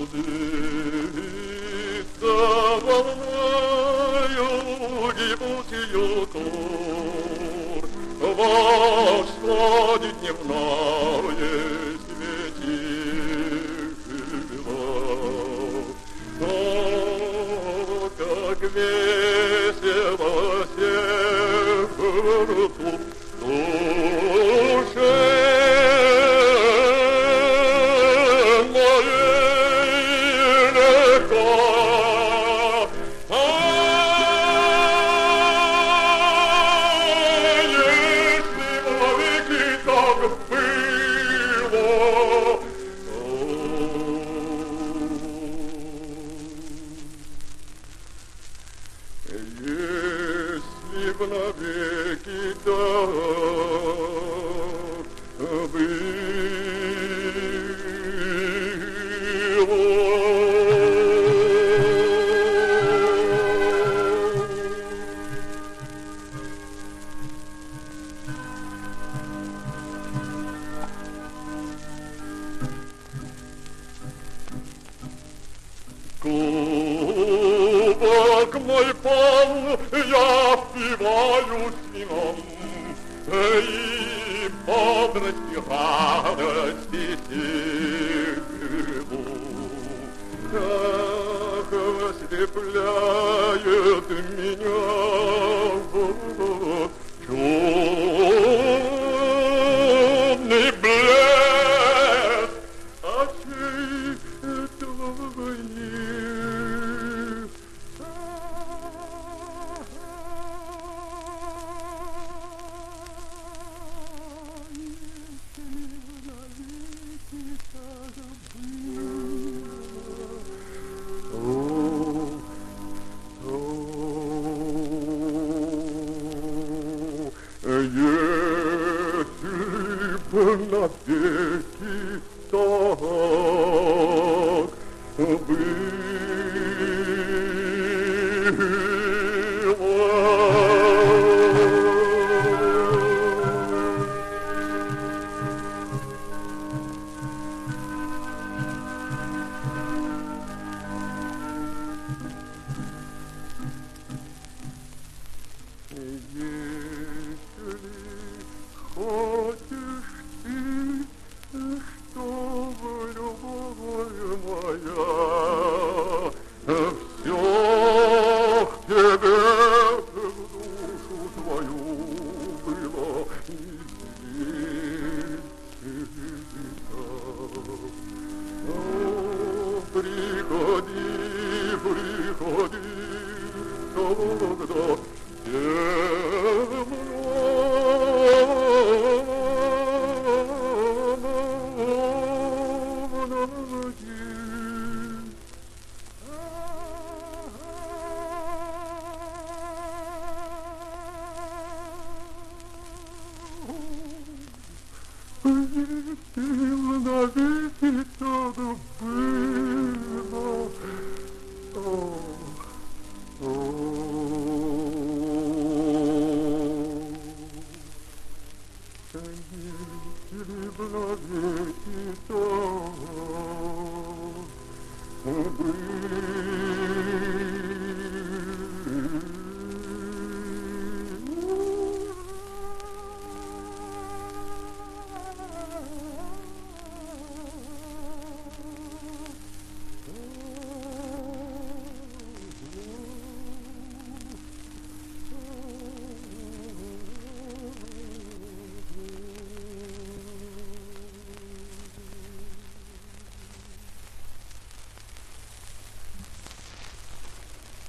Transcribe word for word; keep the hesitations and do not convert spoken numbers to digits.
Близится волною гибут ее тур, восходит дневное светило. О, как весело сердцу душе моей легко. А если вовеки так было, если б навеки так было. Кубок мой полн, я впиваю с вином, и бодрости, радости силу. Ах, ослепляет меня чудный блеск очей твоих. Если бы навеки так хочешь ты, чтобы любовь моя все к тебе в душу твою было известно. О, приходи, приходи, когда темно.